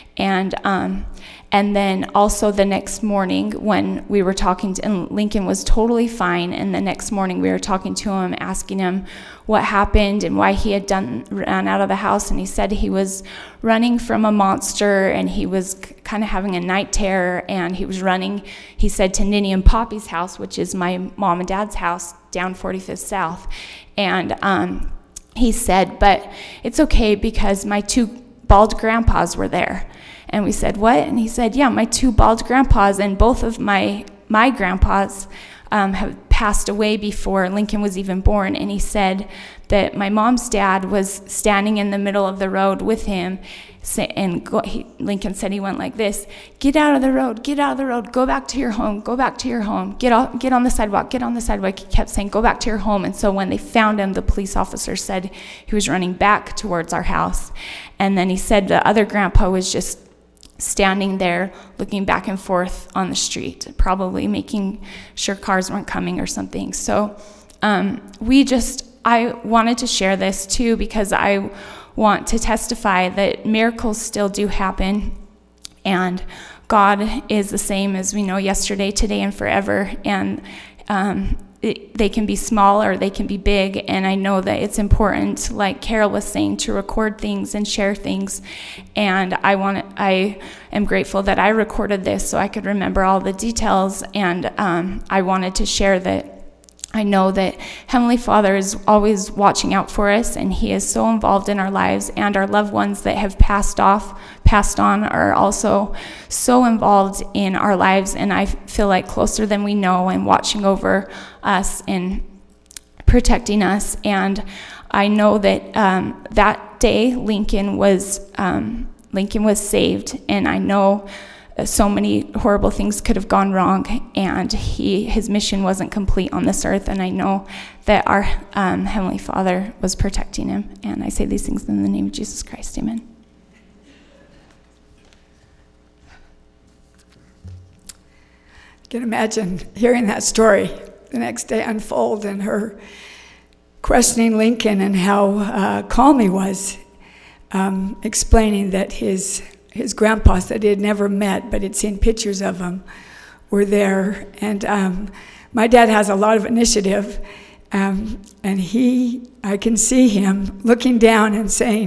And then also the next morning when we were talking and Lincoln was totally fine, and the next morning we were talking to him, asking him what happened and why he had ran out of the house, and he said he was running from a monster, and he was kind of having a night terror, and he was running, he said, to Ninny and Poppy's house, which is my mom and dad's house down 45th South. And he said, but it's okay because my 2 bald grandpas were there. And we said, what? And he said, yeah, my 2 bald grandpas, and both of my grandpas have passed away before Lincoln was even born. And he said that my mom's dad was standing in the middle of the road with him, and Lincoln said he went like this, get out of the road, go back to your home, get on the sidewalk, He kept saying, go back to your home. And so when they found him, the police officer said he was running back towards our house. And then he said the other grandpa was just standing there looking back and forth on the street, probably making sure cars weren't coming or something. So I wanted to share this too because I want to testify that miracles still do happen, and God is the same as we know yesterday, today, and forever. And they can be small or they can be big, and I know that it's important, like Carol was saying, to record things and share things. And I am grateful that I recorded this so I could remember all the details, and I wanted to share that I know that Heavenly Father is always watching out for us, and He is so involved in our lives, and our loved ones that have passed on are also so involved in our lives, and I feel like closer than we know, and watching over us and protecting us. And I know that that day Lincoln was saved, and I know so many horrible things could have gone wrong, and his mission wasn't complete on this earth, and I know that our Heavenly Father was protecting him. And I say these things in the name of Jesus Christ. Amen. I can imagine hearing that story the next day unfold, and her questioning Lincoln and how calm he was, explaining that his grandpas that he had never met but had seen pictures of him were there. And my dad has a lot of initiative, and I can see him looking down and saying,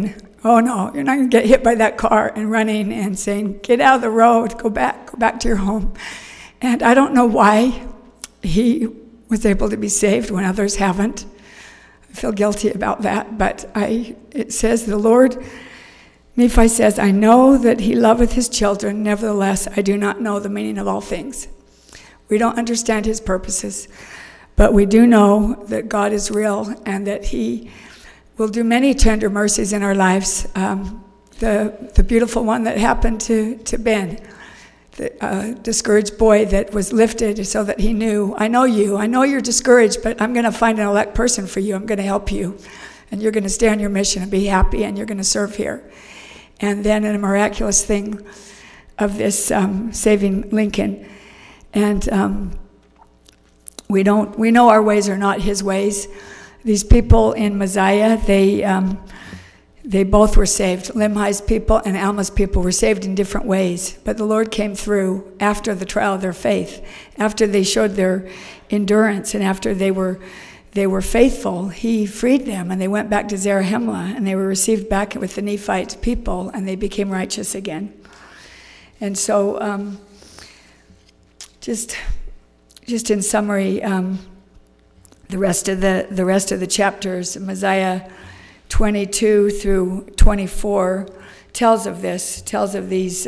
oh no, you're not going to get hit by that car, and running and saying, get out of the road, go back to your home. And I don't know why he was able to be saved when others haven't. I feel guilty about that, but it says the Lord, Nephi says, I know that he loveth his children, nevertheless I do not know the meaning of all things. We don't understand his purposes, but we do know that God is real and that he will do many tender mercies in our lives. The beautiful one that happened to Ben, the discouraged boy that was lifted so that he knew, I know you're discouraged, but I'm going to find an elect person for you. I'm going to help you, and you're going to stay on your mission and be happy, and you're going to serve here. And then in a miraculous thing of this saving Lincoln. And we know our ways are not his ways. These people in Mosiah, they both were saved. Limhi's people and Alma's people were saved in different ways. But the Lord came through after the trial of their faith, after they showed their endurance, and after they were faithful. He freed them, and they went back to Zarahemla, and they were received back with the Nephite people, and they became righteous again. And so, just in summary, the rest of the chapters, Mosiah 22 through 24, tells of these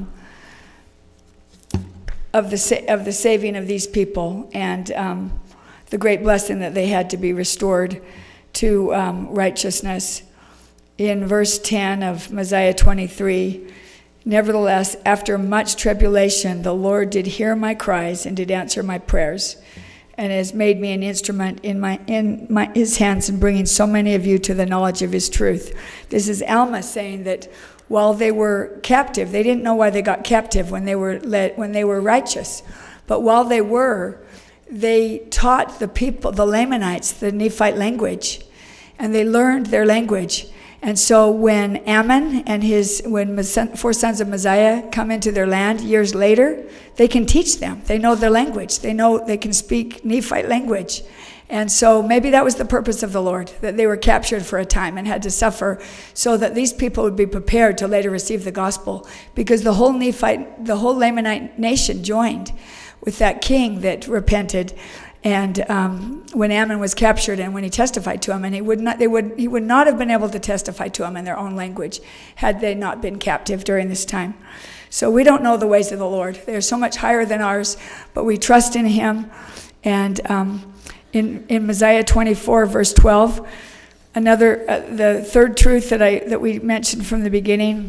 of the saving of these people, and the great blessing that they had to be restored to righteousness. In verse 10 of Mosiah 23, nevertheless, after much tribulation, the Lord did hear my cries and did answer my prayers, and has made me an instrument in his hands in bringing so many of you to the knowledge of his truth. This is Alma saying that while they were captive, they didn't know why they got captive when they were righteous, but while they taught the people, the Lamanites, the Nephite language, and they learned their language. And so when Ammon and when 4 sons of Mosiah come into their land years later, they can teach them. They know their language. They can speak Nephite language. And so maybe that was the purpose of the Lord, that they were captured for a time and had to suffer so that these people would be prepared to later receive the gospel, because the whole Lamanite nation joined with that king that repented. And when Ammon was captured, and when he testified to him, and he would not have been able to testify to him in their own language had they not been captive during this time. So we don't know the ways of the Lord. They're so much higher than ours, but we trust in him. And in Mosiah 24, verse 12, the third truth that we mentioned from the beginning,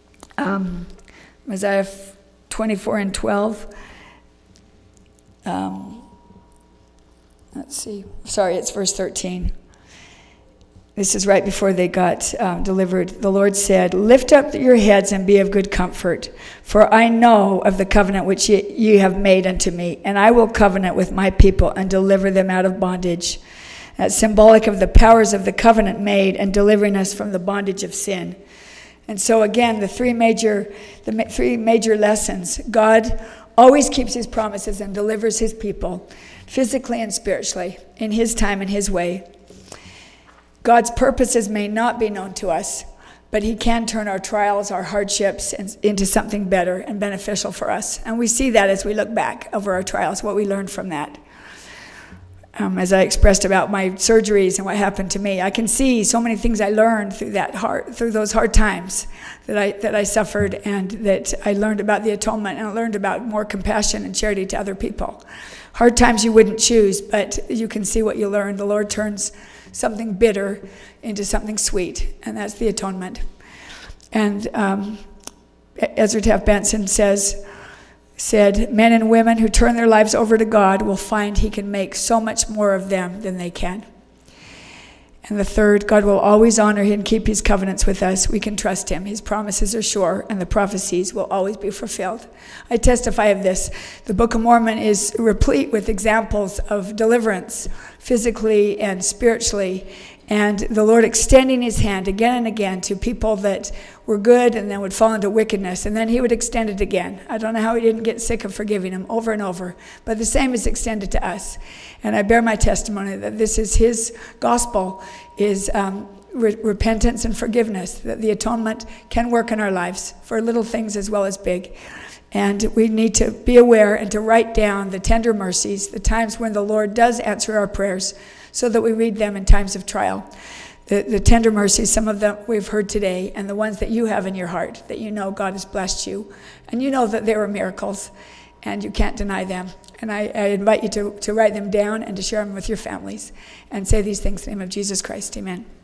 Mosiah 24 and 12. It's verse 13. This is right before they got delivered. The Lord said, lift up your heads and be of good comfort, for I know of the covenant which ye have made unto me, and I will covenant with my people and deliver them out of bondage. That's symbolic of the powers of the covenant made and delivering us from the bondage of sin. And so again, the three major lessons. God always keeps his promises and delivers his people, physically and spiritually, in his time and his way. God's purposes may not be known to us, but he can turn our trials, our hardships, into something better and beneficial for us. And we see that as we look back over our trials, what we learned from that. As I expressed about my surgeries and what happened to me, I can see so many things I learned through those hard times that I suffered, and that I learned about the atonement, and I learned about more compassion and charity to other people. Hard times you wouldn't choose, but you can see what you learned. The Lord turns something bitter into something sweet, and that's the atonement. And Ezra Taft Benson said, men and women who turn their lives over to God will find he can make so much more of them than they can. And the third, God will always honor and keep his covenants with us. We can trust him. His promises are sure, and the prophecies will always be fulfilled. I testify of this. The Book of Mormon is replete with examples of deliverance, physically and spiritually, and the Lord extending his hand again and again to people that were good and then would fall into wickedness, and then he would extend it again. I don't know how he didn't get sick of forgiving them over and over, but the same is extended to us. And I bear my testimony that this is his gospel is repentance and forgiveness, that the atonement can work in our lives for little things as well as big. And we need to be aware and to write down the tender mercies, the times when the Lord does answer our prayers, so that we read them in times of trial. The tender mercies, some of them we've heard today, and the ones that you have in your heart, that you know God has blessed you, and you know that they were miracles, and you can't deny them. And I invite you to write them down and to share them with your families, and say these things in the name of Jesus Christ. Amen.